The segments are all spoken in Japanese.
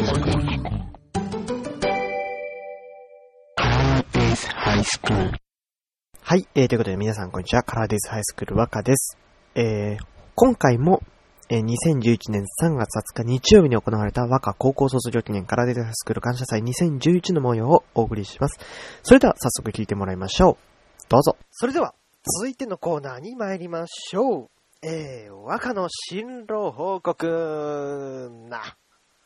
クル。ハイスクール。はい、ということで皆さんこんにちは。カラーデイズハイスクール和歌です。今回も、2011年3月20日日曜日に行われた和歌高校卒業記念カラーデイズハイスクール感謝祭2011の模様をお送りします。それでは早速聞いてもらいましょう。どうぞ。それでは続いてのコーナーに参りましょう。和歌の進路報告な。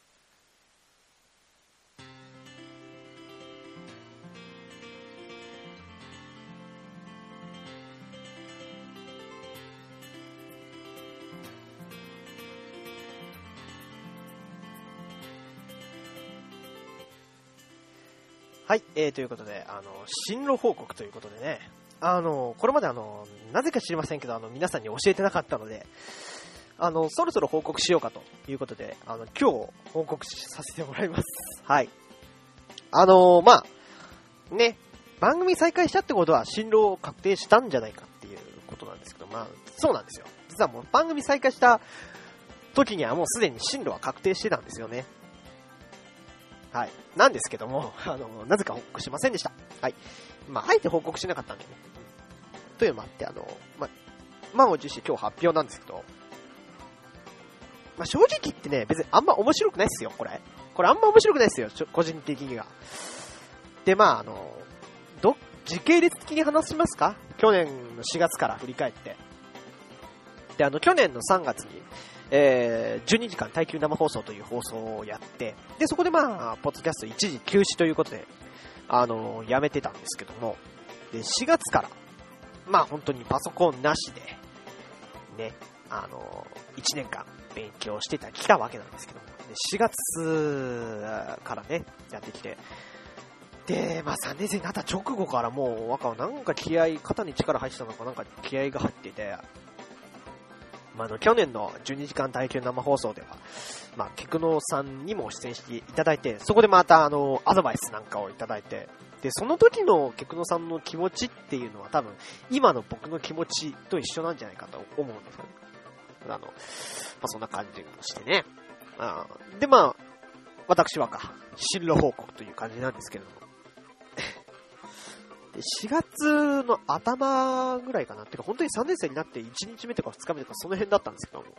はい、ということで、進路報告ということでね、これまでなぜか知りませんけど、皆さんに教えてなかったので、そろそろ報告しようかということで、今日報告させてもらいます。はい。まあ、ね、番組再開したってことは進路確定したんじゃないかっていうことなんですけど、まあ、そうなんですよ。実はもう番組再開した時にはもうすでに進路は確定してたんですよね。はい。なんですけども、なぜか報告しませんでした。はい。まあ、あえて報告しなかったんでね。というのもあって、満を持して今日発表なんですけど、まあ、正直言ってね、別にあんま面白くないっすよ、これ。これあんま面白くないっすよ、個人的には。で、まあ、時系列的に話しますか？去年の4月から振り返って。で、去年の3月に、12時間耐久生放送という放送をやって、で、そこでまあ、ポッドキャスト一時休止ということで、やめてたんですけども、で、4月から、まあ本当にパソコンなしで、ね、1年間勉強してきたわけなんですけども、で4月からね、やってきて、で、まあ3年生になった直後からもう、若はなんか肩に力入ってたのかなんか気合が入ってて、去年の12時間耐久生放送では、菊野さんにも出演していただいて、そこでまたアドバイスなんかをいただいて、で、その時の菊野さんの気持ちっていうのは多分、今の僕の気持ちと一緒なんじゃないかと思うんですよね。そんな感じもしてね。で、私は進路報告という感じなんですけれども。4月の頭ぐらいかなってか、本当に3年生になって1日目とか2日目とかその辺だったんですけども。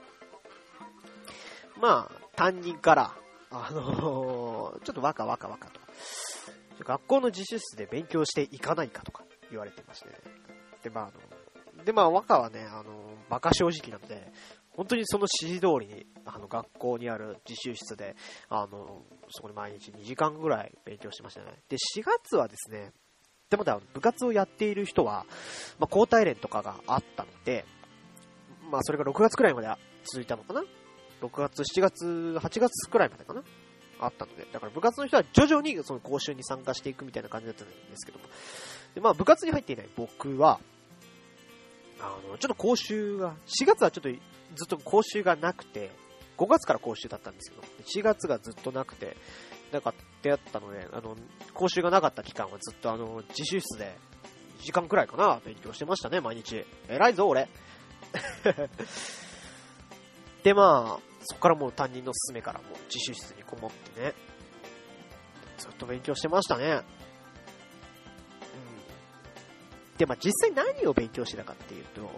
まあ、担任から、ちょっと若と。学校の自習室で勉強していかないかとか言われてまして、ね。で、若はね、馬鹿正直なので、本当にその指示通りに、学校にある自習室で、そこで毎日2時間ぐらい勉強してましたね。で、4月はですね、でも部活をやっている人は、交代連とかがあったので、それが6月くらいまで続いたのかな ?6 月、7月、8月くらいまでかなあったので、だから部活の人は徐々にその講習に参加していくみたいな感じだったんですけども。で、部活に入っていない僕は、ちょっと講習が、4月はちょっとずっと講習がなくて、5月から講習だったんですけど、4月がずっとなくて、ってやったので、講習がなかった期間はずっと自習室で1時間くらいかな、勉強してましたね、毎日。偉いぞ、俺。で、そこからもう担任の勧めからもう自習室にこもってね、ずっと勉強してましたね。で、実際何を勉強してたかっていうと、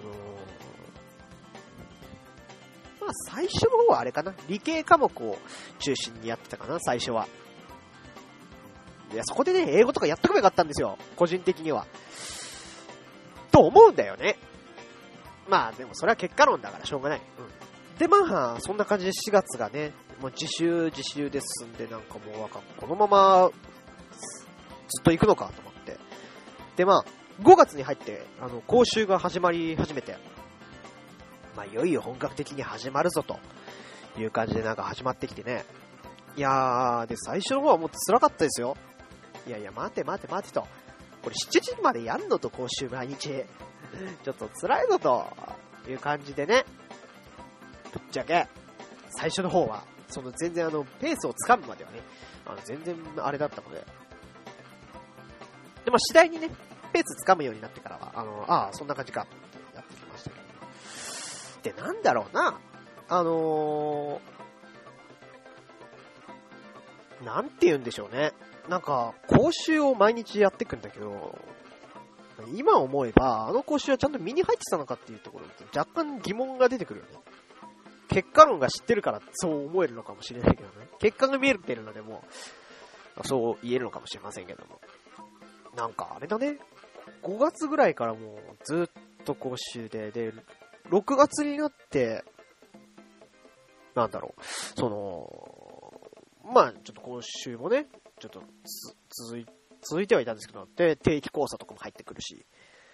最初の方はあれかな、理系科目を中心にやってたかな、最初は。いや、そこでね、英語とかやっとけばよかったんですよ、個人的には。と思うんだよね。でもそれは結果論だからしょうがない。で、そんな感じで4月がね、もう自習で進んで、なんかもうこのままずっと行くのかと思って。で、5月に入って、講習が始めて、いよいよ本格的に始まるぞという感じで始まってきてね。いやー、で、最初の方はもっと辛かったですよ。いやいや、待てと。これ7時までやんのと講習毎日。ちょっと辛いぞという感じでね。ぶっちゃけ、最初の方は、全然ペースをつかむまではね、全然あれだったので。で、次第にね、ペースつかむようになってからは、そんな感じか、やってきましたけど。で、なんだろうな、 なんて言うんでしょうね。なんか、講習を毎日やってくんだけど、今思えば、あの講習はちゃんと身に入ってたのかっていうところで若干疑問が出てくるよね。結果論が知ってるからそう思えるのかもしれないけどね。結果が見えてるのでも、そう言えるのかもしれませんけども。なんかあれだね。5月ぐらいからもうずっと講習で、6月になって、なんだろう、まあちょっと講習もね、ちょっと続いてはいたんですけど、で、定期講座とかも入ってくるし。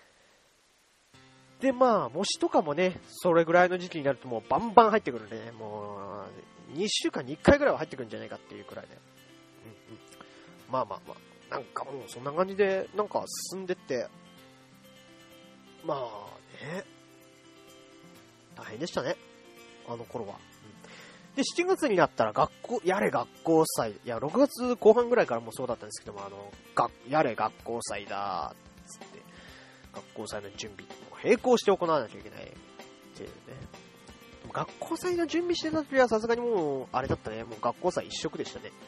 で、まあ、模試とかもね、それぐらいの時期になるともうバンバン入ってくるね。もう、2週間に1回ぐらいは入ってくるんじゃないかっていうくらいで。まあ、なんかもうそんな感じで、なんか進んでって、まあね、大変でしたね。あの頃は。で、7月になったら学校祭。いや、6月後半ぐらいからもそうだったんですけども、やれ学校祭だ、つって、学校祭の準備も並行して行わなきゃいけないっていうね。学校祭の準備してた時はさすがにもう、あれだったね、もう学校祭一色でしたね。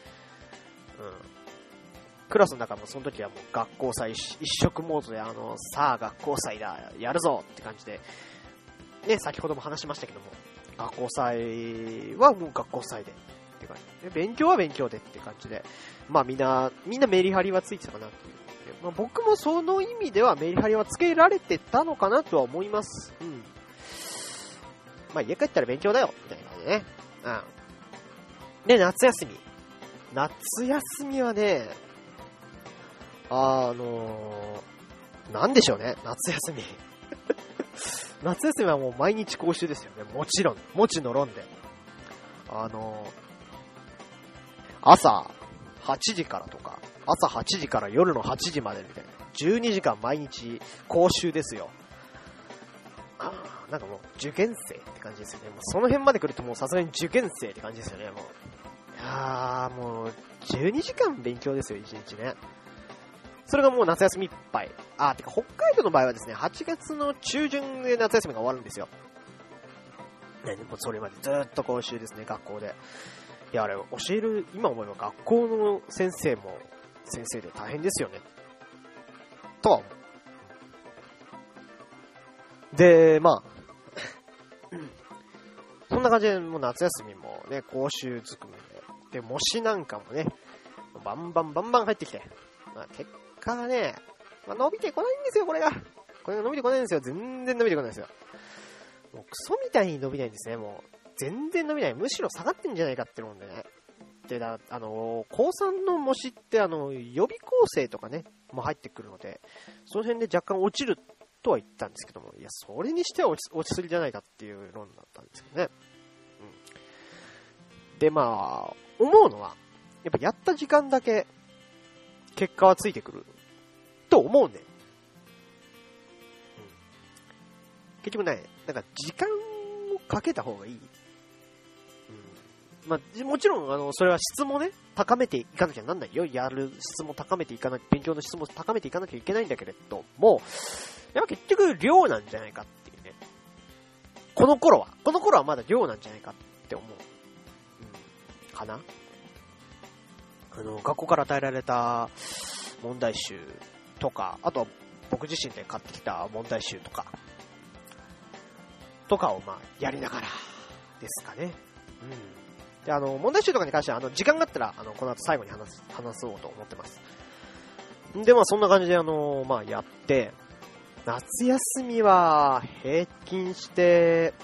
クラスの中もその時はもう学校祭一色モードでさあ学校祭だ、やるぞって感じで、ね、先ほども話しましたけども、学校祭はもう学校祭でって感じで、勉強は勉強でって感じで、まあみんなメリハリはついてたかなという。まあ、僕もその意味ではメリハリはつけられてたのかなとは思います。まあ家帰ったら勉強だよみたいな感じでね。で、夏休みはね、なんでしょうね、夏休み。夏休みはもう毎日講習ですよね。もちろん。もちのろんで。朝8時からとか、朝8時から夜の8時までみたいな。12時間毎日講習ですよ。なんかもう受験生って感じですよね。もうその辺まで来るともうさすがに受験生って感じですよね。もう12時間勉強ですよ、1日ね。それがもう夏休みいっぱい。てか北海道の場合はですね、8月の中旬で夏休みが終わるんですよ。ね、もうそれまでずっと講習ですね、学校で。いや、あれ、教える、今思えば学校の先生も先生で大変ですよね。とは思う。で、まあ、そんな感じで、もう夏休みもね、講習づくめで、模試なんかもね、バンバン入ってきて、まあ結果がね、伸びてこないんですよ、これが伸びてこないんですよ。全然伸びてこないんですよ。もうクソみたいに伸びないんですね、もう。全然伸びない。むしろ下がってんじゃないかって思うんでね。で、高3の模試って、予備校生とかね、も入ってくるので、その辺で若干落ちるとは言ったんですけども、いや、それにしては落ちすぎじゃないかっていう論だったんですけどね。で、まあ、思うのは、やっぱやった時間だけ、結果はついてくる。と思うんだよ。結局ね、なんか時間をかけた方がいい。まあ、もちろん、それは質もね、高めていかなきゃなんないよ。やる質も高めていかなきゃ、勉強の質も高めていかなきゃいけないんだけれども、やっぱ結局量なんじゃないかっていうね。この頃はまだ量なんじゃないかって思う。かな？学校から与えられた問題集とか、あとは僕自身で買ってきた問題集とかをまあやりながらですかね。で、問題集とかに関しては時間があったらこの後最後に話そうと思ってます。で、まあそんな感じでまあやって、夏休みは平均して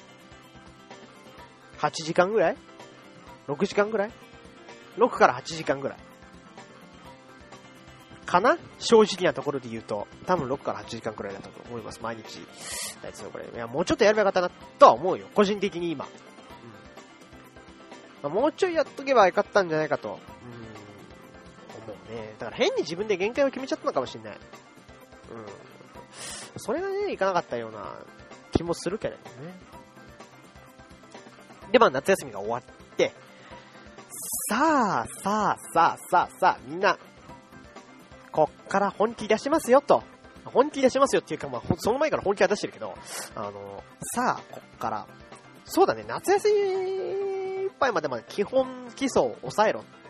8時間ぐらい ?6 時間ぐらい ?6 から8時間ぐらいかな、正直なところで言うと、多分6から8時間くらいだと思います、毎日。これ。いや、もうちょっとやればよかったな、とは思うよ、個人的に今。もうちょいやっとけばよかったんじゃないかと、思うね。だから変に自分で限界を決めちゃったのかもしれない。それがね、いかなかったような気もするけれどね。で、まあ夏休みが終わって、さあ、みんな、こっから本気出しますよと。本気出しますよっていうか、まあ、その前から本気は出してるけど、さあ、こっから。そうだね、夏休みいっぱいまで基礎を抑えろっ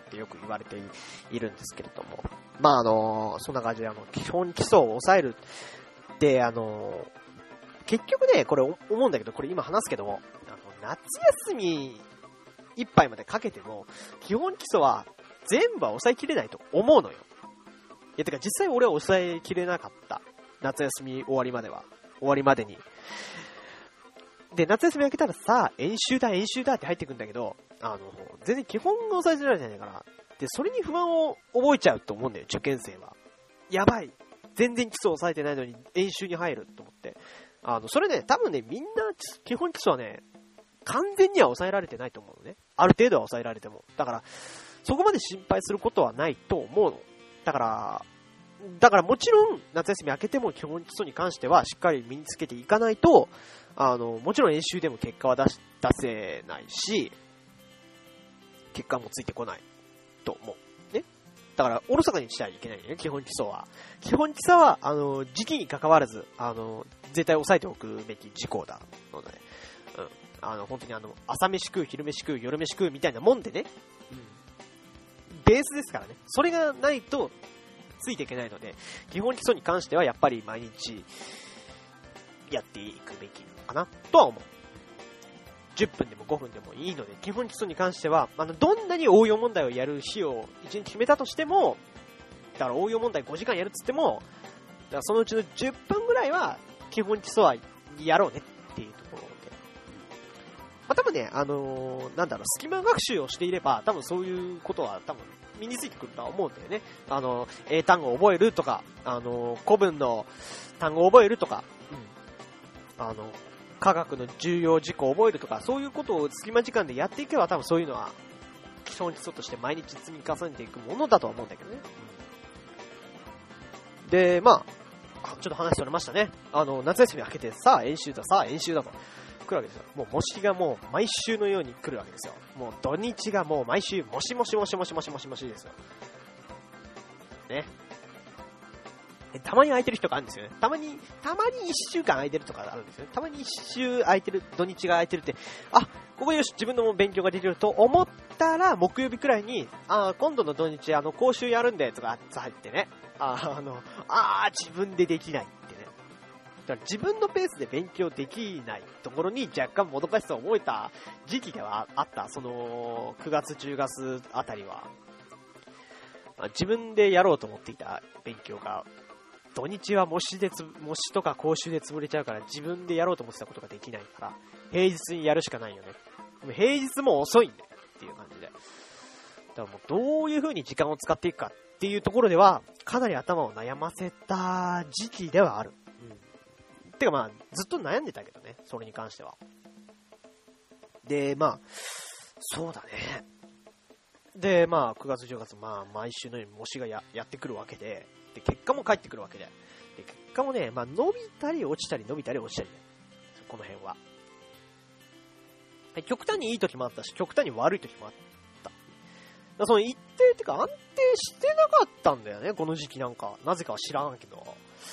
ってよく言われているんですけれども。まあそんな感じで基本基礎を抑えるって、結局ね、これ思うんだけど、これ今話すけども、夏休みいっぱいまでかけても、基本基礎は全部は抑えきれないと思うのよ。いや、てか実際俺は抑えきれなかった。夏休み終わりまでに。で、夏休み明けたらさ、演習だって入ってくんだけど、全然基本が抑えられてないから、で、それに不安を覚えちゃうと思うんだよ、受験生は。やばい。全然基礎を抑えてないのに演習に入ると思って。それね、多分ね、みんな基本基礎はね、完全には抑えられてないと思うのね。ある程度は抑えられても。だから、そこまで心配することはないと思うの。だからもちろん、夏休み明けても基本基礎に関してはしっかり身につけていかないと、もちろん演習でも結果は出せないし、結果もついてこないと思う。ね。だから、おろそかにしちゃいけないね、基本基礎は。基本基礎は、時期に関わらず、絶対押さえておくべき事項だので、本当に朝飯食う、昼飯食う、夜飯食うみたいなもんでね、ベースですからね。それがないと、ついていけないので、基本基礎に関してはやっぱり毎日やっていくべきかなとは思う。10分でも5分でもいいので、基本基礎に関しては、どんなに応用問題をやる日を1日決めたとしても、だから応用問題5時間やるっつっても、だからそのうちの10分ぐらいは基本基礎はやろうねっていうところで。多分ね、隙間学習をしていれば、多分そういうことは多分身についてくるとは思うんだよね。英単語を覚えるとか、古文の単語を覚えるとか、科学の重要事項を覚えるとか、そういうことを隙間時間でやっていけば多分そういうのは基礎基礎として毎日積み重ねていくものだとは思うんだけどね。で、ちょっと話それましたね。夏休み明けてさあ演習だと来るわけですよ。もう模試がもう毎週のように来るわけですよ。もう土日がもう毎週模試ですよ。ね。たまに空いてる日とかあるんですよね。たまに1週間空いてるとかあるんですよね。たまに1週空いてる、土日が空いてるって、ここでよし、自分の勉強ができると思ったら、木曜日くらいに、今度の土日、講習やるんで、とか入ってね。自分でできないってね。だから自分のペースで勉強できないところに若干もどかしさを覚えた時期があった。その、9月、10月あたりは。自分でやろうと思っていた勉強が、土日は模試とか講習で潰れちゃうから自分でやろうと思ってたことができないから、平日にやるしかないよね。でも平日も遅いんだよっていう感じで。だからもうどういう風に時間を使っていくかっていうところでは、かなり頭を悩ませた時期ではある。てかずっと悩んでたけどね、それに関しては。で、そうだね。で、9月10月、毎週のように模試が やってくるわけで、で、結果も返ってくるわけで。で、結果もね、伸びたり落ちたり、ね、この辺は。極端にいい時もあったし、極端に悪い時もあった。その一定ってか安定してなかったんだよね、この時期なんか。なぜかは知らんけど。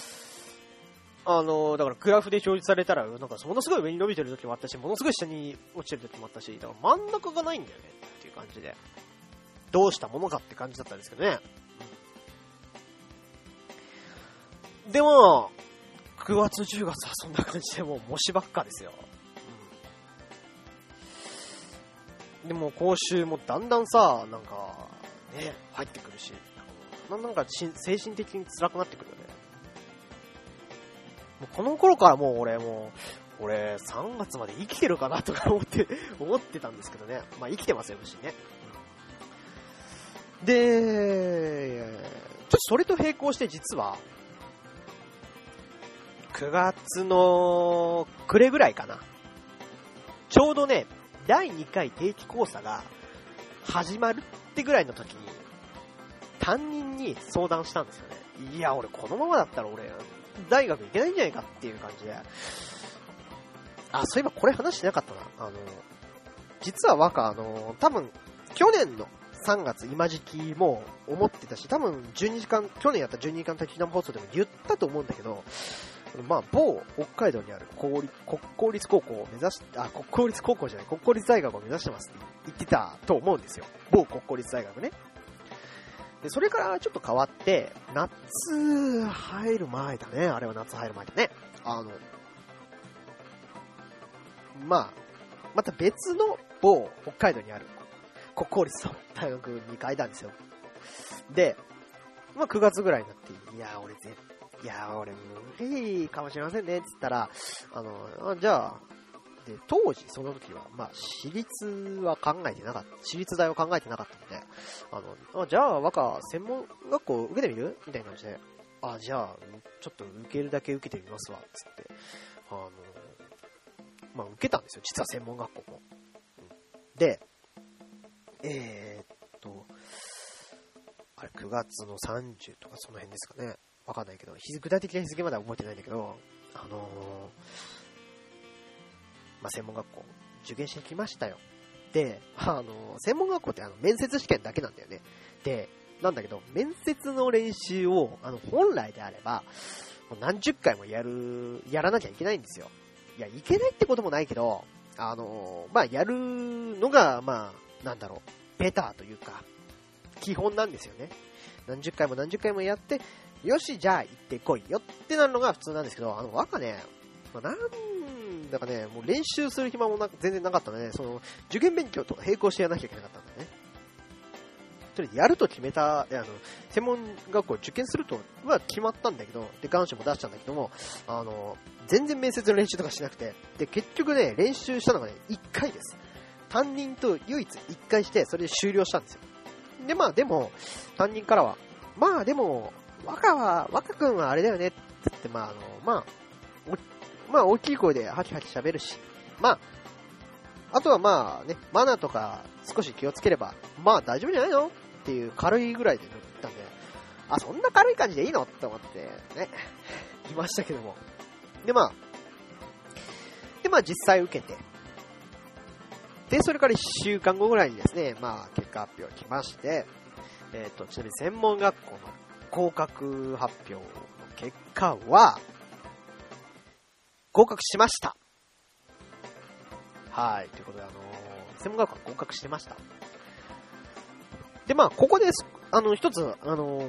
だからグラフで表示されたら、ものすごい上に伸びてる時もあったし、ものすごい下に落ちてる時もあったし、だから真ん中がないんだよね、っていう感じで。どうしたものかって感じだったんですけどね。でも、9月10月はそんな感じでもう模試ばっかですよ。でも講習もだんだんさ、入ってくるし、精神的に辛くなってくるよね。もうこの頃からもう俺3月まで生きてるかなとか思ってたんですけどね。生きてますよ、無事ね。で、ちょっとそれと並行して実は、9月の暮れぐらいかな。ちょうどね、第2回定期考査が始まるってぐらいの時に、担任に相談したんですよね。いや、俺このままだったら大学行けないんじゃないかっていう感じで。そういえばこれ話してなかったな。実は多分、去年の3月今時期も思ってたし、多分去年やった12時間的生放送でも言ったと思うんだけど、 まあ、某北海道にある国公立高校を目指し、国公立高校じゃない、国公立大学を目指してますって言ってたと思うんですよ。某国公立大学ね。で、それからちょっと変わって、夏入る前だね。あれは夏入る前だね。また別の某北海道にある国公立の大学に変えたんですよ。で、まあ9月ぐらいになって、俺無理かもしれませんねって言ったら、じゃあ、で、当時その時は、まあ私立大を考えてなかったので、じゃあ若専門学校受けてみるみたいな感じで、じゃあちょっと受けるだけ受けてみますわつって、まあ受けたんですよ、実は専門学校も。で、あれ9月の30とかその辺ですかね。わかんないけど、具体的な日付までは覚えてないんだけど、まあ、専門学校受験してきましたよ。で、専門学校って面接試験だけなんだよね。で、なんだけど、面接の練習を、本来であれば、何十回もやらなきゃいけないんですよ。いや、いけないってこともないけど、まあ、やるのが、まあ、なんだろう、ベターというか、基本なんですよね。何十回もやって、よし、じゃあ行ってこいよってなるのが普通なんですけど、若ね、なんだかね、もう練習する暇も全然なかったので、その、受験勉強とか並行してやらなきゃいけなかったんだよね。とりあえずやると決めた、専門学校受験するとは決まったんだけど、で、願書も出したんだけども、全然面接の練習とかしなくて、で、結局ね、練習したのがね、1回です。担任と唯一1回して、それで終了したんですよ。で、まあ、でも、担任からは、まあ、でも、若くんはあれだよね、って言って、まあ、大きい声でハキハキ喋るし、まあ、あとはまあね、マナーとか少し気をつければ、まあ大丈夫じゃないのっていう軽いぐらいで言ったんで、そんな軽い感じでいいのって思ってね、言いましたけども。で、まあ実際受けて、で、それから1週間後ぐらいにですね、まあ結果発表来まして、ちなみに専門学校の合格発表の結果は、合格しました。はい。ということで、専門学校は合格してました。で、まあ、ここで、一つ、4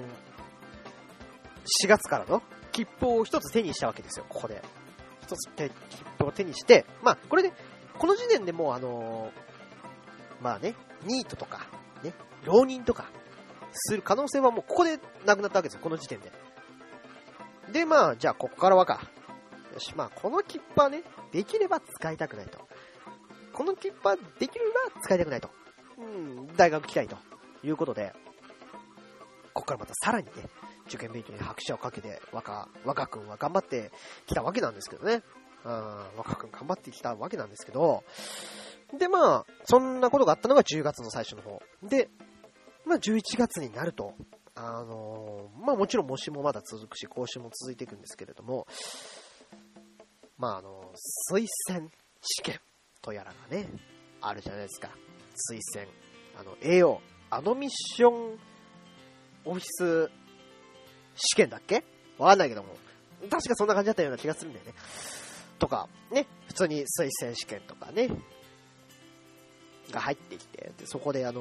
月からの切符を一つ手にしたわけですよ、ここで。一つ切符を手にして、まあ、これで、この時点でもうまあね、ニートとか、ね、浪人とか、する可能性はもうここでなくなったわけですよ、この時点で。で、まあ、じゃあ、ここからはか。よし、まあ、この切符はね、できれば使いたくないと。この切符はできれば使いたくないと。大学来たいということで、ここからまたさらにね、受験勉強に拍車をかけて、若くんは頑張ってきたわけなんですけどね。若くん頑張ってきたわけなんですけど、で、まあ、そんなことがあったのが10月の最初の方。で、まあ、11月になると、まあ、もちろん模試もまだ続くし、講習も続いていくんですけれども、まあ、推薦試験とやらがね、あるじゃないですか。推薦。AO、アドミッションオフィス試験だっけ？わかんないけども。確かそんな感じだったような気がするんだよね。とか、ね、普通に推薦試験とかね、が入ってきて、でそこでまあ、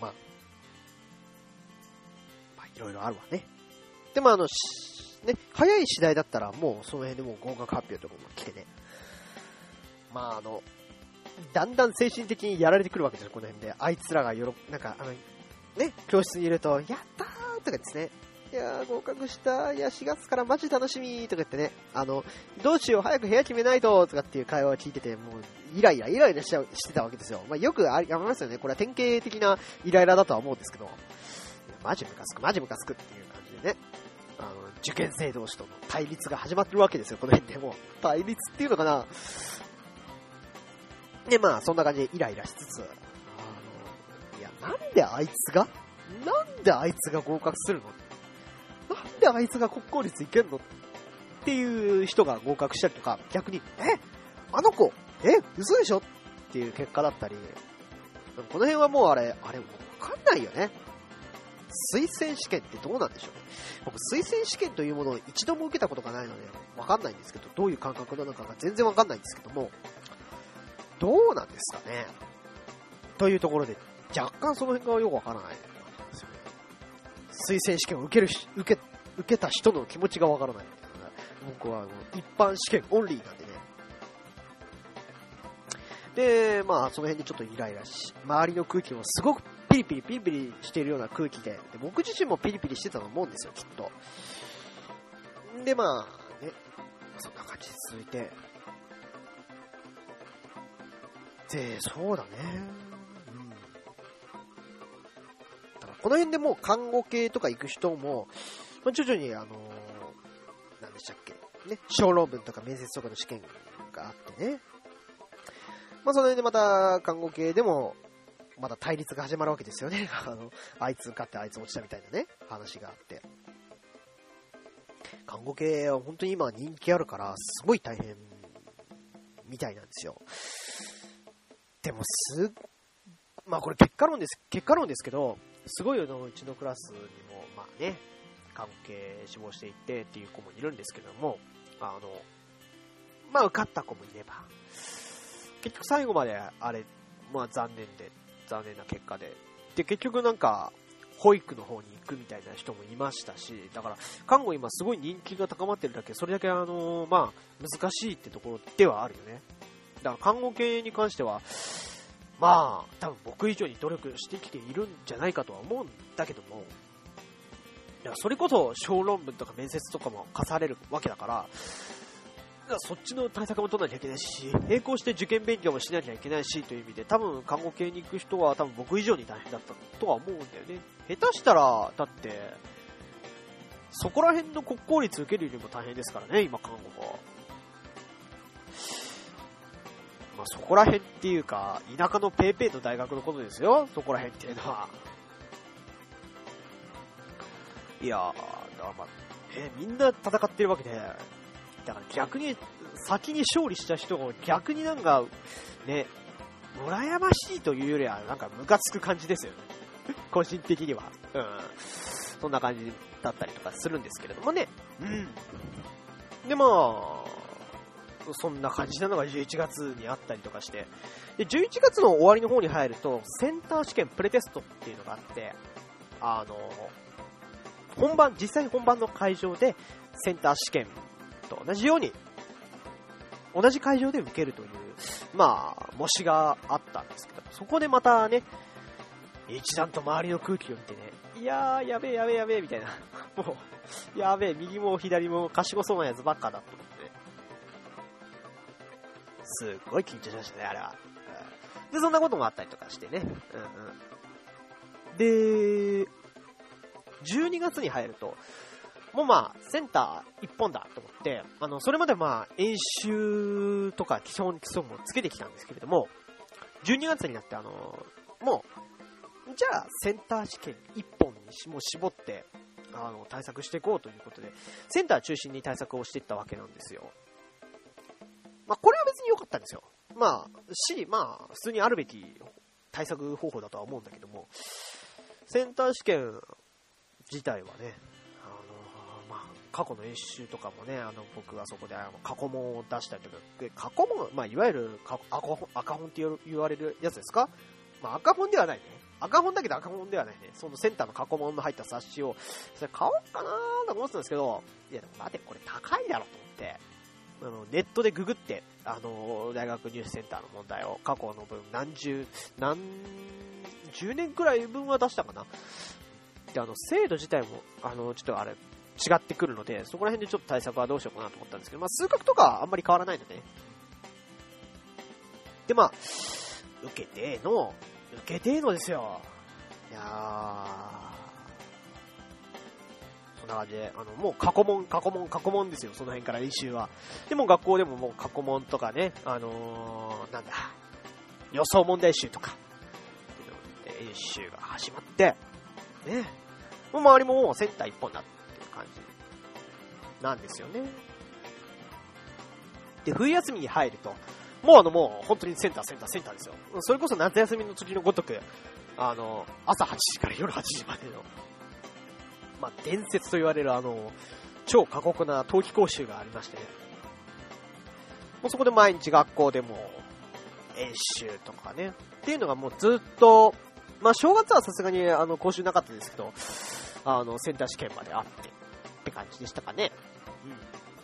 いろいろあるわね。でもね、早い次第だったらもうその辺でもう合格発表とかも来てね。まあだんだん精神的にやられてくるわけですよ、この辺で。あいつらがなんかね、教室にいると、やったーとかですね。いやー合格した、いや4月からマジ楽しみとか言ってね、どうしよう早く部屋決めないととかっていう会話を聞いてて、もうイライラしてたわけですよ。まあよくありますよね。これは典型的なイライラだとは思うんですけど、マジムカつくっていう感じでね。受験生同士との対立が始まってるわけですよ、この辺でも。対立っていうのかな。で、まあ、そんな感じでイライラしつつ、いや、なんであいつが合格するの？なんであいつが国公立行けんの？っていう人が合格したりとか、逆に、あの子、嘘でしょ？っていう結果だったり、この辺はもうあれ、もうわかんないよね。 推薦試験ってどうなんでしょうね。僕、推薦試験というものを一度も受けたことがないので、わかんないんですけど、どういう感覚なのかが全然わかんないんですけども、どうなんですかね。というところで、若干その辺がよくわからないんですよね。推薦試験を受けた人の気持ちがわからない。僕は一般試験オンリーなんでね。で、まあ、その辺でちょっとイライラし、周りの空気もすごくピリピリしているような空気で、僕自身もピリピリしてたと思うんですよ、きっと。で、まあ、ね、そんな感じで続いて。で、そうだね。だからこの辺でもう看護系とか行く人も、まあ、徐々に何でしたっけ、ね、小論文とか面接とかの試験があってね。まあ、その辺でまた看護系でも、また対立が始まるわけですよね。あいつ受かってあいつ落ちたみたいなね、話があって。看護系は本当に今人気あるから、すごい大変みたいなんですよ。でもまあこれ結果論ですけど、すごいうちのクラスにも、まあね、看護系志望していってっていう子もいるんですけども、まあ受かった子もいれば、結局最後までまあ残念な結果で、結局なんか保育の方に行くみたいな人もいましたし、だから看護今すごい人気が高まってるだけ、それだけまあ難しいってところではあるよね。だから看護系に関してはまあ多分僕以上に努力してきているんじゃないかとは思うんだけども、いやそれこそ小論文とか面接とかも課されるわけだから、そっちの対策も取らなきゃいけないし、並行して受験勉強もしなきゃいけないしという意味で、多分看護系に行く人は多分僕以上に大変だったとは思うんだよね。下手したらだってそこら辺の国公立受けるよりも大変ですからね、今看護は。まあそこら辺っていうか田舎のペーペーの大学のことですよ、そこら辺っていうのは。いやー、だからまあみんな戦ってるわけで、だから逆に先に勝利した人が逆になんかね、羨ましいというよりはなんかムカつく感じですよね。個人的には、そんな感じだったりとかするんですけれどもね。でまあそんな感じなのが11月にあったりとかして、で11月の終わりの方に入るとセンター試験プレテストっていうのがあって、実際に本番の会場でセンター試験と同じように同じ会場で受けるというまあ模試があったんですけど、そこでまたね一段と周りの空気を見てね、いやーやべえみたいな、もうやべえ、右も左も賢そうなやつばっかだと思ってね、すっごい緊張しましたね、あれは。でそんなこともあったりとかしてね、で12月に入るともうまあセンター一本だと思って、それまでまあ演習とか基礎もつけてきたんですけれども、12月になってもうじゃあセンター試験一本にもう絞って対策していこうということで、センター中心に対策をしていったわけなんですよ。まあこれは別に良かったんですよ。まあ普通にあるべき対策方法だとは思うんだけども、センター試験自体はね、過去の演習とかもね、僕はそこで過去問を出したりとか、過去問、まあいわゆる赤本って言われるやつですか。まあ赤本ではないね。赤本だけど赤本ではないね。そのセンターの過去問の入った冊子をそれ買おうかなーと思ってたんですけど、いやでも待て、これ高いだろと思って、ネットでググって大学入試センターの問題を過去の分10年くらい分は出したかな。で制度自体もちょっとあれ違ってくるので、そこら辺でちょっと対策はどうしようかなと思ったんですけど、まあ数学とかあんまり変わらないので、でまあ受けてーのですよ。いやー、そんな感じでもう過去問ですよ、その辺から演習は。でも学校でももう過去問とかね、なんだ予想問題集とか演習が始まってね、もう周りももうセンター一本だっていう感じなんですよね。で冬休みに入るともう本当にセンターですよ。それこそ夏休みの時のごとく朝8時から夜8時までのまあ、伝説と言われる超過酷な冬季講習がありましてね。もうそこで毎日学校でも演習とかね。っていうのがもうずっと、まあ正月はさすがに講習なかったですけど、センター試験まであって感じでしたかね。うん。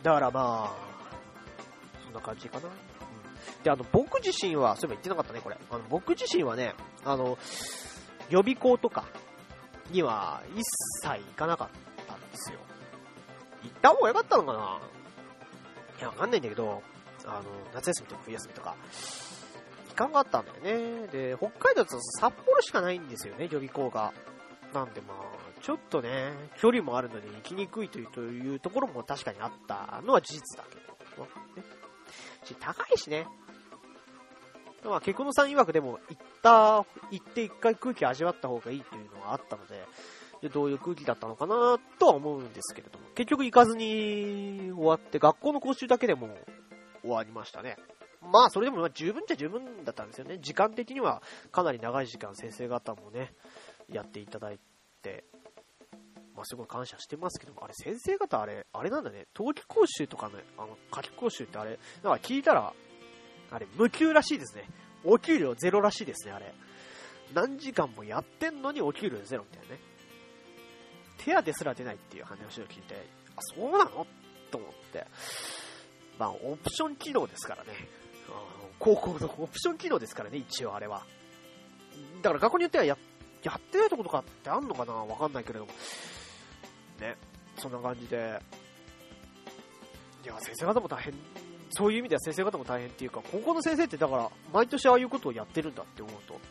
だからまあ、そんな感じかな。うん。で、僕自身は、そういえば言ってなかったね、これ。僕自身はね、予備校とかには一切行かなかったんですよ。行った方が良かったのかないや、わかんないんだけど、夏休みとか冬休みとか、行かんかったんだよね。で、北海道だと札幌しかないんですよね、予備校が。なんでまあ、ちょっとね、距離もあるのに行きにくいというところも確かにあったのは事実だけど。ね、高いしね。まあ、ケコノさん曰くでも、行って一回空気を味わった方がいいというのがあったので、どういう空気だったのかなとは思うんですけれども、結局行かずに終わって、学校の講習だけでも終わりましたね。まあ、それでも十分っちゃ十分だったんですよね。時間的にはかなり長い時間先生方もね、やっていただいて、まあ、すごい感謝してますけども、あれ先生方あれなんだね、冬季講習とかね、夏季講習ってあれ、なんか聞いたら、あれ無給らしいですね。お給料ゼロらしいですね、あれ。何時間もやってんのにお給料ゼロみたいなね。手当すら出ないっていう話を聞いて、あ、そうなのと思って。まあ、オプション機能ですからね。高校のオプション機能ですからね、一応あれは。だから学校によってはやってないところとかってあんのかなわかんないけれども。ね。そんな感じで。いや、先生方も大変。そういう意味では先生方も大変っていうか、高校の先生ってだから、毎年ああいうことをやってるんだって思うと、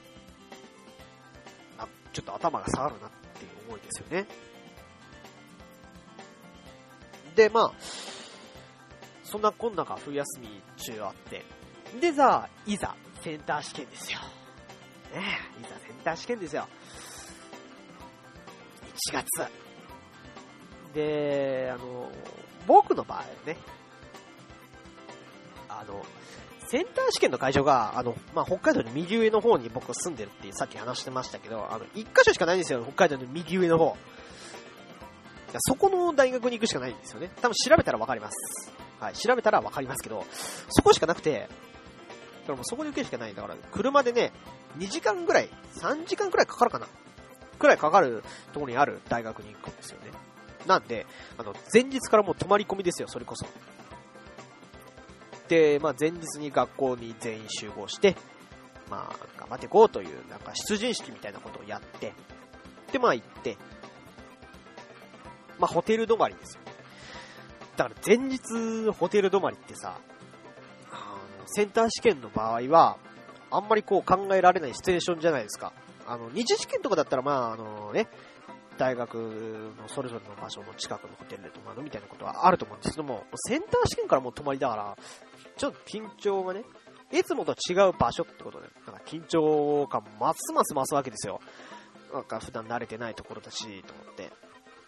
ちょっと頭が下がるなっていう思いですよね。で、まあ、そんなこんなが冬休み中あって、でいざセンター試験ですよ。ねえ、いざセンター試験ですよ。1月。で、僕の場合ね、センター試験の会場が、まあ、北海道の右上の方に僕住んでるってさっき話してましたけど、一箇所しかないんですよ、北海道の右上の方。そこの大学に行くしかないんですよね。多分調べたらわかります。はい、調べたらわかりますけど、そこしかなくて、だからもうそこに行くしかない。だから、車でね、2時間ぐらい、3時間くらいかかるかなくらいかかるところにある大学に行くんですよね。なんで、前日からもう泊まり込みですよ、それこそ。で、まあ、前日に学校に全員集合して、まあ、頑張っていこうという、なんか出陣式みたいなことをやって、で、まあ行って、まあ、ホテル泊まりですよね。だから前日ホテル泊まりってさ、センター試験の場合は、あんまりこう考えられないシチュエーションじゃないですか。二次試験とかだったら、まあ、ね、大学のそれぞれの場所の近くのホテルで泊まるみたいなことはあると思うんですけども、センター試験からもう泊まりだから、ちょっと緊張がね、いつもと違う場所ってことで、なんか緊張感ますます増すわけですよ。なんか普段慣れてないところだし、と思って。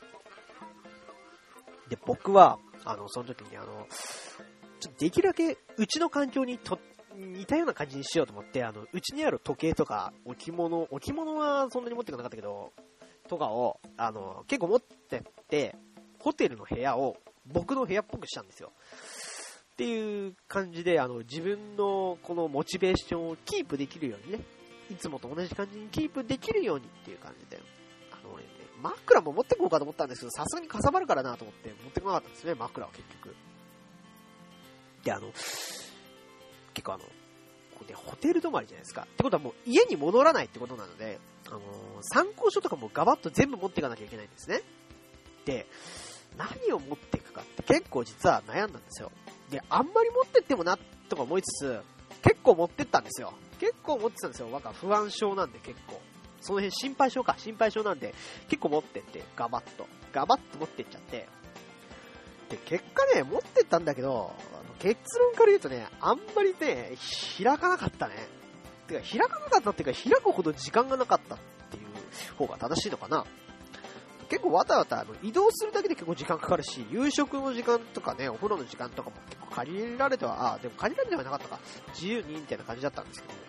で、僕は、その時にちょっとできるだけうちの環境に似たような感じにしようと思って、うちにある時計とか置物はそんなに持ってこなかったけど、とかを、結構持ってって、ホテルの部屋を僕の部屋っぽくしたんですよ。っていう感じで、自分のこのモチベーションをキープできるようにね、いつもと同じ感じにキープできるようにっていう感じで、枕も持ってこうかと思ったんですけど、さすがにかさばるからなと思って持ってこなかったんですね、枕は結局。で、結構ホテル泊まりじゃないですか。ってことはもう家に戻らないってことなので、参考書とかもガバッと全部持っていかなきゃいけないんですね。で、何を持っていくかって結構実は悩んだんですよ。で、あんまり持ってってもなとか思いつつ、結構持ってったんですよ。なんか不安症なんで結構。その辺心配性なんで、結構持ってって、ガバッと持ってっちゃって。で、結果ね、持ってったんだけど、結論から言うとね、あんまりね、開かなかったね。てか、開かなかったっていうか、開くほど時間がなかったっていう方が正しいのかな。結構わたわた移動するだけで結構時間かかるし、夕食の時間とかね、お風呂の時間とかも結構借りられては、でも借りられてはなかったか。自由にみたいな感じだったんですけど、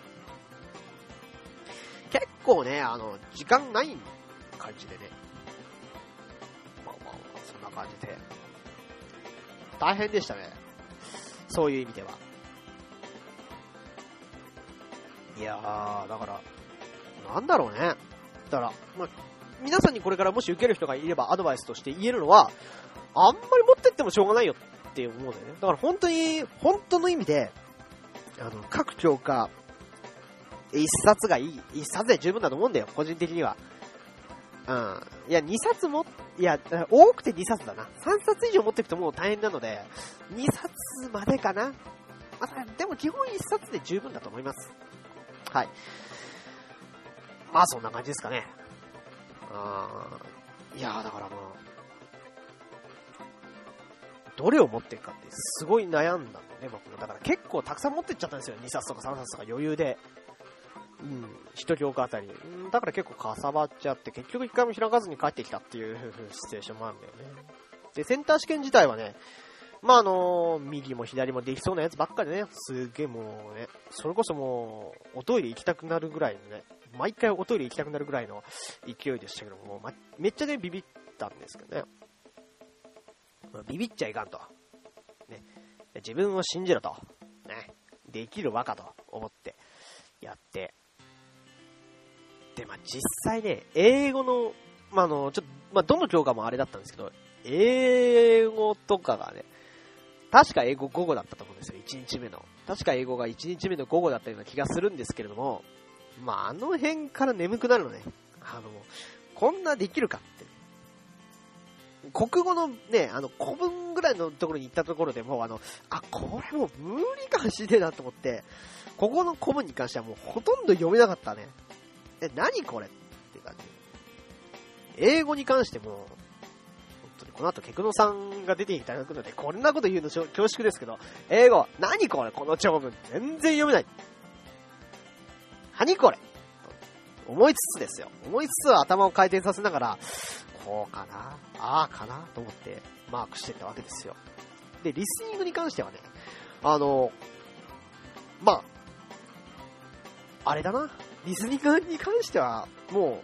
結構ね、時間ない感じでね。 感じで。大変でしたね。そういう意味では。いやー、だから、なんだろうね。だから、まあ、皆さんにこれからもし受ける人がいればアドバイスとして言えるのは、あんまり持ってってもしょうがないよって思うんだよね。だから本当の意味で、各教科、一冊がいい。一冊で十分だと思うんだよ、個人的には。いや、2冊も、いや、多くて2冊だな。3冊以上持っていくともう大変なので、2冊までかな。まあ、でも基本1冊で十分だと思います。はい。まあそんな感じですかね。いやだからまあ、どれを持っていくかってすごい悩んだんだね、僕も。だから結構たくさん持ってっちゃったんですよ。2冊とか3冊とか余裕で。1教科あたり。だから結構かさばっちゃって、結局一回も開かずに帰ってきたっていうシチュエーションもあるんだよね。で、センター試験自体はね、まあ右も左もできそうなやつばっかりね、すげえもうね、それこそもう、おトイレ行きたくなるぐらいのね、毎回おトイレ行きたくなるぐらいの勢いでしたけども、めっちゃね、ビビったんですけどね。ビビっちゃいかんと。ね、自分を信じろと。ね、できるわかと思ってやって。で、実際ね、英語の、どの教科もあれだったんですけど、英語とかがね、確か英語午後だったと思うんですよ、1日目の。確か英語が1日目の午後だったような気がするんですけれども、あの辺から眠くなるのね。こんなできるかって。国語のね、古文ぐらいのところに行ったところでもこれもう無理かしねえなと思って、ここの古文に関してはもうほとんど読めなかったね。何これって感じ。英語に関しても、本当にこの後ケクノさんが出ていただくので、こんなこと言うの恐縮ですけど、英語、何これこの長文、全然読めない。何これ思いつつですよ。思いつつ頭を回転させながら、こうかなああかなと思ってマークしてたわけですよ。で、リスニングに関してはね、あれだな。リスニングに関しては、も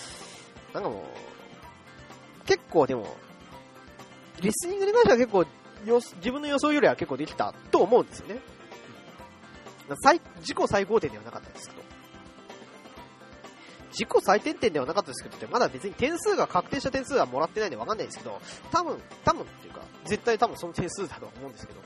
う、結構でも、リスニングに関しては結構、自分の予想よりは結構できたと思うんですよね。自己最高点ではなかったんですけど。自己最低点ではなかったですけど、まだ別に点数が確定した点数はもらってないんでわかんないですけど、多分っていうか、絶対多分その点数だと思うんですけど、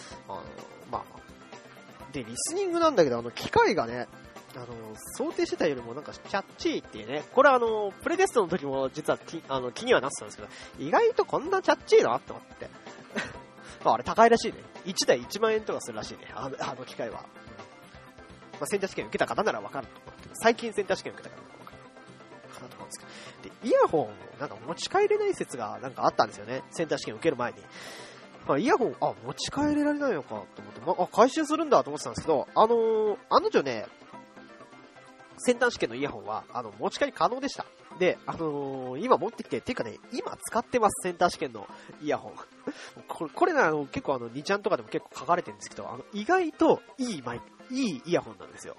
で、リスニングなんだけど、機械がね、想定してたよりもなんかキャッチーっていうね、これはプレテストの時も実は気にはなってたんですけど、意外とこんなキャッチーだなって思って。あれ高いらしいね。1台1万円とかするらしいね、あの機械は。センター試験受けた方ならわかると思って、最近センター試験受けた方ならわかるかなと思うんですけど。で、イヤホン、なんか持ち帰れない説がなんかあったんですよね、センター試験受ける前に。イヤホン、持ち帰れられないのかと思って、回収するんだと思ってたんですけど、女ね、センター試験のイヤホンは、持ち帰り可能でした。で、今持ってきて、っていうかね、今使ってます、センター試験のイヤホン。これね、結構2ちゃんとかでも結構書かれてるんですけど、意外といいイヤホンなんですよ。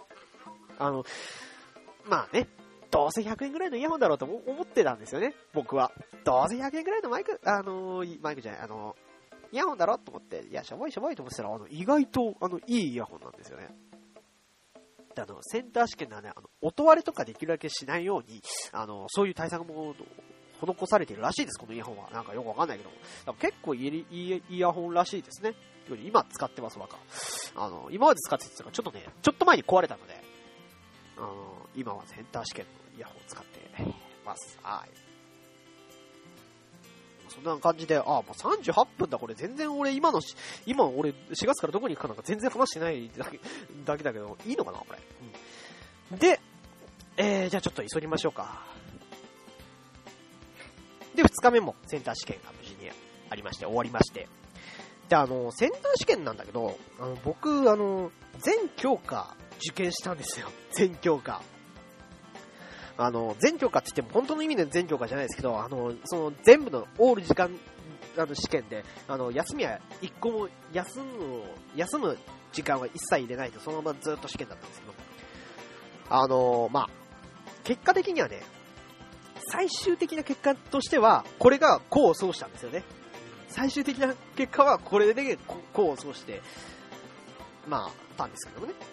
ね、どうせ100円ぐらいのイヤホンだろうと思ってたんですよね、僕は。どうせ100円ぐらいのマイクじゃない、イヤホンだろと思って、いや、しょぼいと思ってたら、意外と、いいイヤホンなんですよね。センター試験ではね、音割れとかできるだけしないように、そういう対策も施されているらしいです、このイヤホンは。なんかよくわかんないけど。結構いいイヤホンらしいですね。今使ってますわか。今まで使ってたのがちょっと前に壊れたので、今はセンター試験のイヤホンを使ってます。はい。そんな感じで、もう38分だ、これ全然俺今俺4月からどこに行くかなんか全然話してないだけだけど、いいのかなこれ。で、じゃあちょっと急ぎましょうか。で、2日目もセンター試験が無事にありまして、終わりまして。で、センター試験なんだけど、僕、全教科受験したんですよ。全教科。全教科って言っても本当の意味で全教科じゃないですけど、その全部のオール時間、試験で、休みは一個も休む時間は一切入れないと、そのままずっと試験だったんですけど、結果的にはね、 最終的な結果としては、これが功を奏したんですよね。最終的な結果は、これで功を奏して、まあ、たんですけどもね。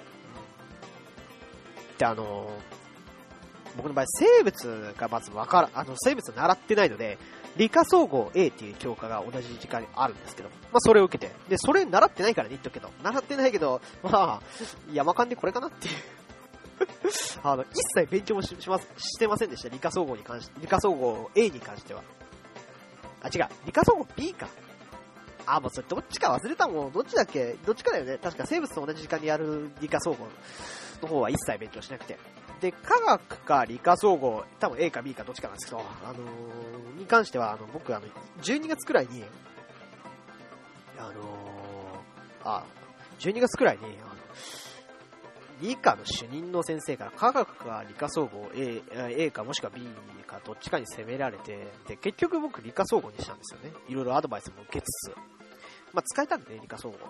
で、僕の場合、生物がまず生物習ってないので、理科総合 A っていう教科が同じ時間にあるんですけど、まあそれを受けて、で、それ習ってないからね言っとくけど、習ってないけど、まあ、山間でこれかなっていう。一切勉強もしてませんでした。理科総合 A に関しては。あ、違う。理科総合 B か。あ、もうそれどっちか忘れたもん。どっちだっけ？どっちかだよね。確か生物と同じ時間にやる理科総合の方は一切勉強しなくて。で、科学か理科総合、多分 A か B かどっちかなんですけど、に関しては、僕、12月くらいに、12月くらいに、理科の主任の先生から科学か理科総合 A かもしくは B かどっちかに責められて、で、結局僕理科総合にしたんですよね。いろいろアドバイスも受けつつ。まあ、使えたんでね、理科総合。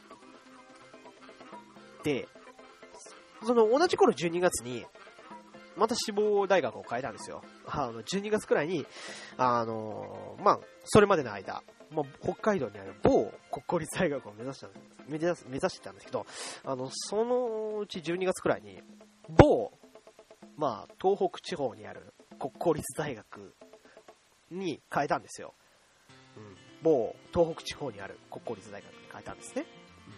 で、その同じ頃12月に、また志望大学を変えたんですよ。12月くらいに、まあ、それまでの間、まあ、北海道にある某国公立大学を目指してたんですけど、そのうち12月くらいに、某、まあ、東北地方にある国公立大学に変えたんですよ。うん、某東北地方にある国公立大学に変えたんですね。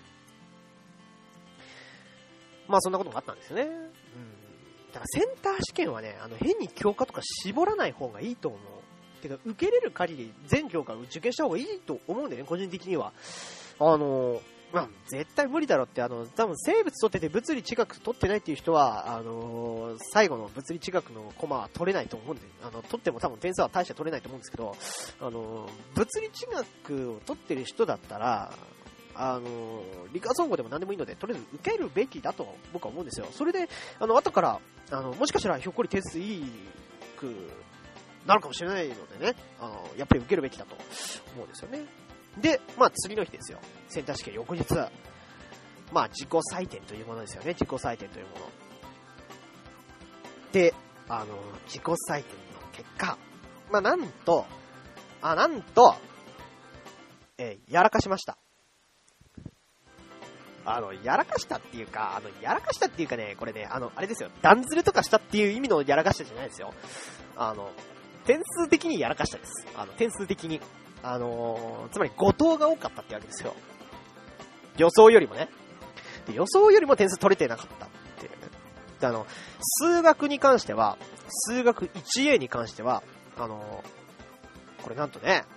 まあ、そんなことがあったんですよね。だからセンター試験はね、変に教科とか絞らない方がいいと思う。てか、受けれる限り全教科を受験した方がいいと思うんだよね、個人的には。まあ、絶対無理だろって、多分生物取ってて物理地学取ってないっていう人は、最後の物理地学のコマは取れないと思うんで、取っても多分点数は大して取れないと思うんですけど、物理地学を取ってる人だったら、理科総合でも何でもいいので、とりあえず受けるべきだと僕は思うんですよ。それで、後から、もしかしたらひょっこり点数いいくなるかもしれないのでね、やっぱり受けるべきだと思うんですよね。で、まあ次の日ですよ。センター試験翌日。まあ自己採点というものですよね。自己採点というもの。で、自己採点の結果、まあなんと、やらかしました。やらかしたっていうかね、これね、あれですよ。段ずれとかしたっていう意味のやらかしたじゃないですよ。点数的にやらかしたです。点数的に。つまり誤答が多かったってわけですよ。予想よりもね。で、予想よりも点数取れてなかったっていうね。で、数学に関しては、数学 1A に関しては、これなんとね、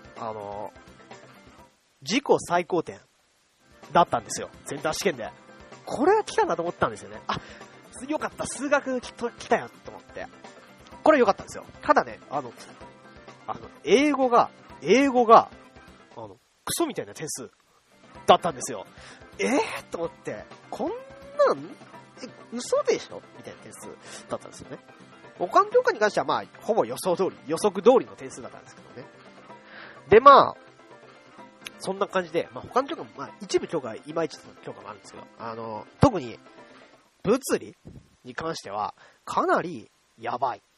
自己最高点だったんですよ。センター試験で。これは来たなと思ったんですよね。あ、よかった。数学来たよと思って。これ良かったんですよ。ただね、英語が、クソみたいな点数だったんですよ。と思って、こんなん嘘でしょみたいな点数だったんですよね。他の教科に関してはまあ、ほぼ予測通りの点数だったんですけどね。で、まあ、そんな感じで、まあ他の教科も、まあ一部教科、いまいちの教科もあるんですけど、特に、物理に関しては、かなりやばい。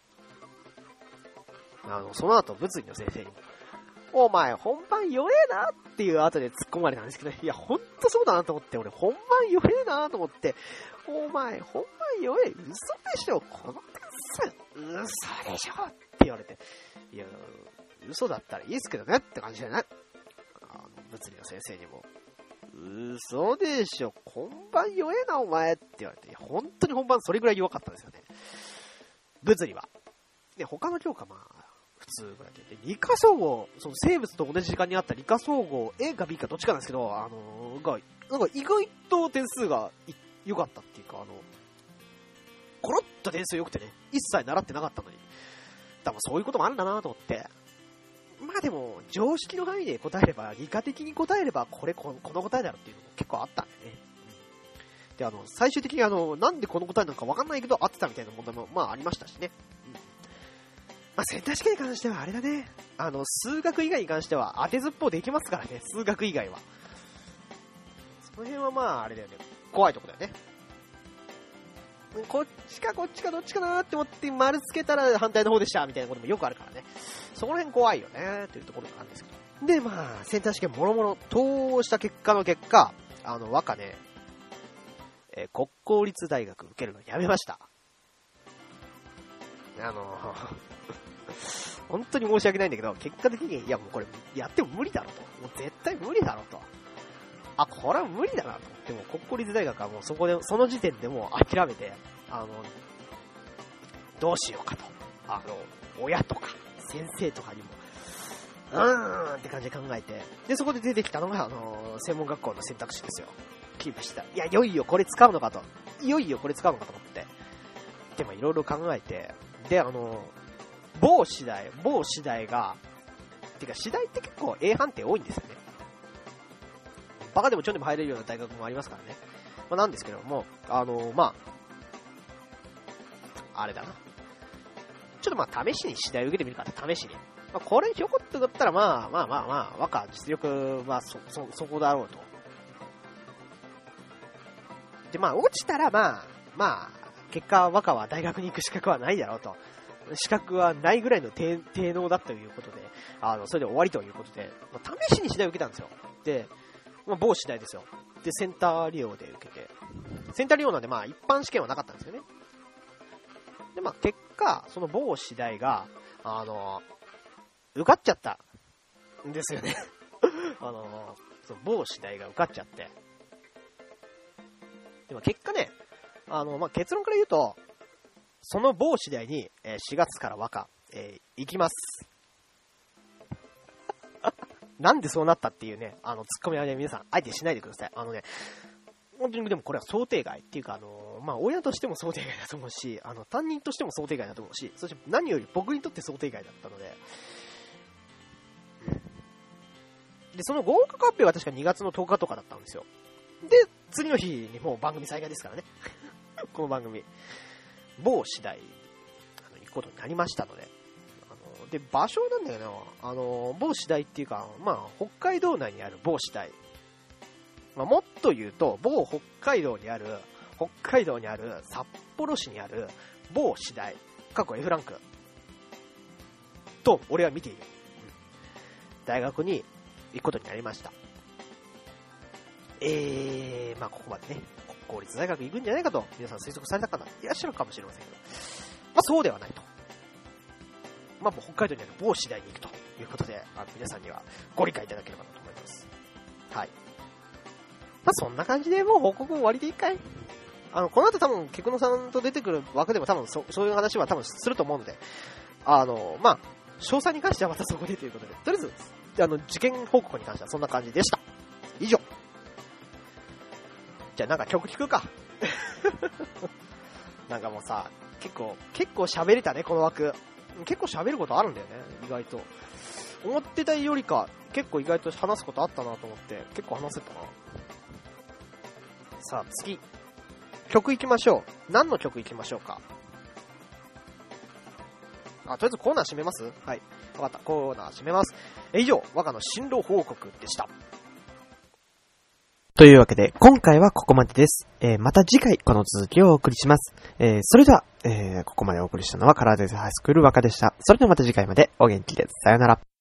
その後、物理の先生にも、お前、本番弱えなっていう後で突っ込まれたんですけど、いや、ほんとそうだなと思って、俺、本番弱えなと思って、お前、本番弱え、嘘でしょ、この点数、嘘でしょって言われて、いや、嘘だったらいいですけどねって感じだよね。物理の先生にも、嘘でしょ、本番弱えな、お前って言われて、いや、本当に本番それぐらい弱かったんですよね。物理は。で、他の教科、まあ、普通ぐらいで。理科総合、その生物と同じ時間にあった理科総合 A か B かどっちかなんですけど、なんか意外と点数が良かったっていうか、コロッと点数良くてね、一切習ってなかったのに。多分そういうこともあるんだなと思って。まあでも、常識の範囲で答えれば、理科的に答えれば、この答えだろっていうのも結構あったんでね。で、最終的になんでこの答えなのかわかんないけど、合ってたみたいな問題も、まあありましたしね。まあ、センター試験に関してはあれだね。数学以外に関しては当てずっぽうできますからね。数学以外は。その辺はまあ、あれだよね。怖いとこだよね。 こっちかこっちかどっちかなって思って丸つけたら反対の方でしたみたいなこともよくあるからね。そこら辺怖いよねというところなんですけど。で、まあ、センター試験もろもろ通した結果、和歌ね、国公立大学受けるのやめました。本当に申し訳ないんだけど、結果的に、いやもうこれやっても無理だろと。もう絶対無理だろと。これは無理だなと。でも国公立大学はもうその時点でもう諦めて、どうしようかと。親とか、先生とかにも、って感じで考えて、で、そこで出てきたのが、専門学校の選択肢ですよ。キープした。いや、いよいよこれ使うのかと。思って。でもいろいろ考えて、で、某次第が、てか次第って結構 A 判定多いんですよね。バカでもちょんでも入れるような大学もありますからね。なんですけども、あれだな。ちょっと試しに次第受けてみるから、試しに。これひょこっとだったら和歌実力はそこだろうと。で、落ちたら結果和歌は大学に行く資格はないだろうと。資格はないぐらいの低能だということで、それで終わりということで、試しに次第受けたんですよ。で、某次第ですよ。で、センター利用で受けて。センター利用なんで一般試験はなかったんですよね。で、結果、その某次第が、受かっちゃったんですよね。その某次第が受かっちゃって。でも結果ね、結論から言うと、その某次第に、4月から和歌、行きます。なんでそうなったっていうね、ツッコミはね、皆さん、あえてしないでください。本当にでもこれは想定外っていうか、親としても想定外だと思うし、担任としても想定外だと思うし、そして何より僕にとって想定外だったので、で、その合格発表は確か2月の10日とかだったんですよ。で、次の日にもう番組再開ですからね。この番組。某次第、行くことになりましたので。で、場所なんだけど、某次第っていうか、北海道内にある某次第。もっと言うと、某北海道にある、札幌市にある、某次第、過去 F ランク。と、俺は見ている。大学に行くことになりました。ここまでね、国公立大学行くんじゃないかと、皆さん推測された方いらっしゃるかもしれませんけど、そうではないと。北海道にある某次第に行くということで、皆さんにはご理解いただければなと思います。はい。そんな感じでもう報告終わりでいいかい？この後多分、ケクノさんと出てくる枠でも多分そういう話は多分すると思うので、詳細に関してはまたそこでということで、とりあえず、受験報告に関してはそんな感じでした。以上。じゃあなんか曲聴くか。なんかもうさ、結構喋れたね、この枠。結構喋ることあるんだよね、意外と。思ってたよりか、結構意外と話すことあったなと思って、結構話せたな。さあ、次。曲行きましょう。何の曲行きましょうか。とりあえずコーナー締めます？はい。わかった。コーナー締めます。以上、我がの進路報告でした。というわけで、今回はここまでです。また次回、この続きをお送りします。それでは、ここまでお送りしたのはカラーデザハイスクール若でした。それではまた次回までお元気で。さよなら。